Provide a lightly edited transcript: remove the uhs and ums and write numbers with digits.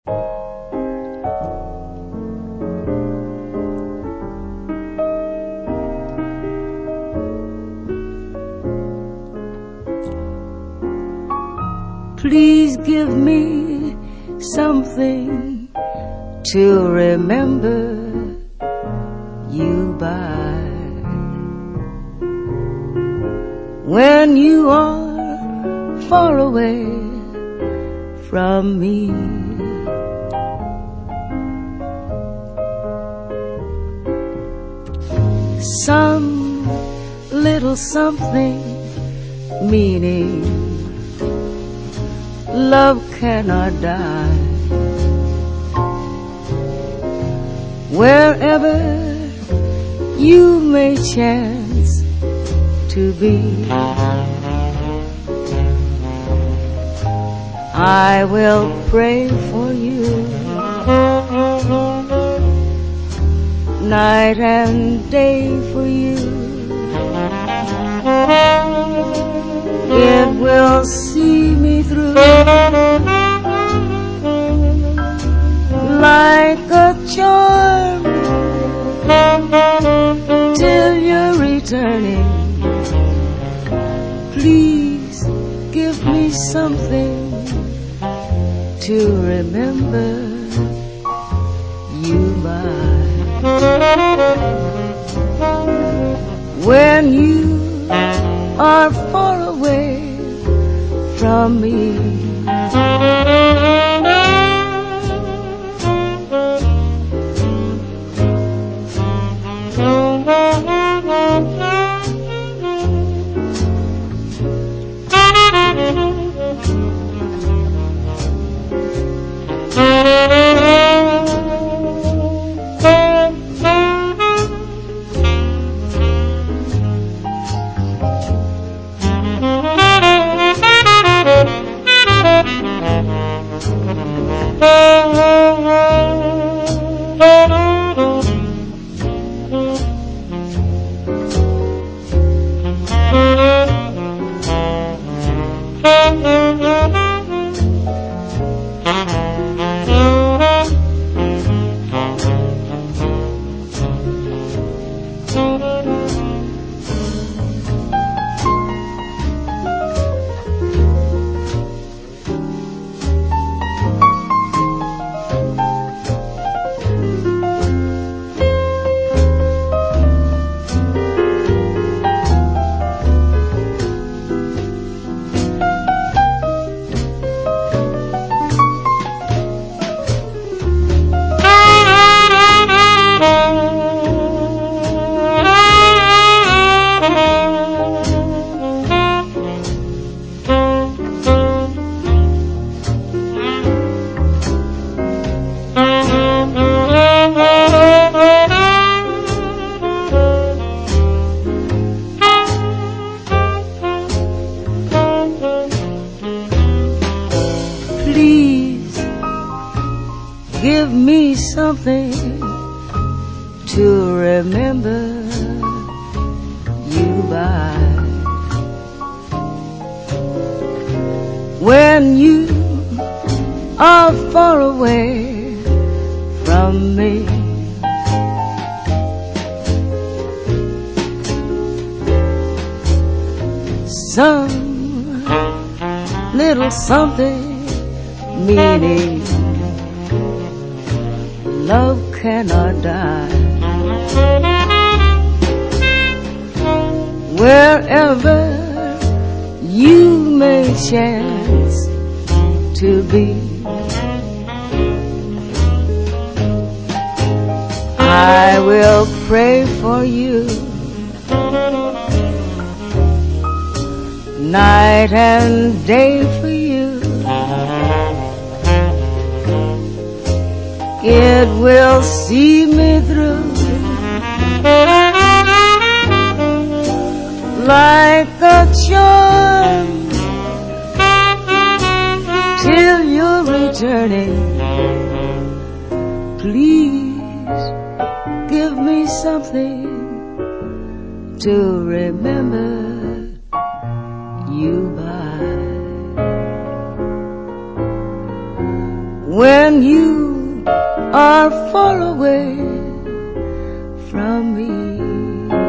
Please give me something to remember you by. When you are far away from me, some little something meaning love cannot die. Wherever you may chance to be, I will pray for you night and day for you. It will see me through like a charm till you're returning. Please give me something to remember you by. When you are far away from me, please give me something to remember you by. When you are far away from me, some little something meaning love cannot die. Wherever you may chance to be, I will pray for you night and day for you. It will see me through like a charm till you're returning. Please give me something to remember you by. when you are far away from me.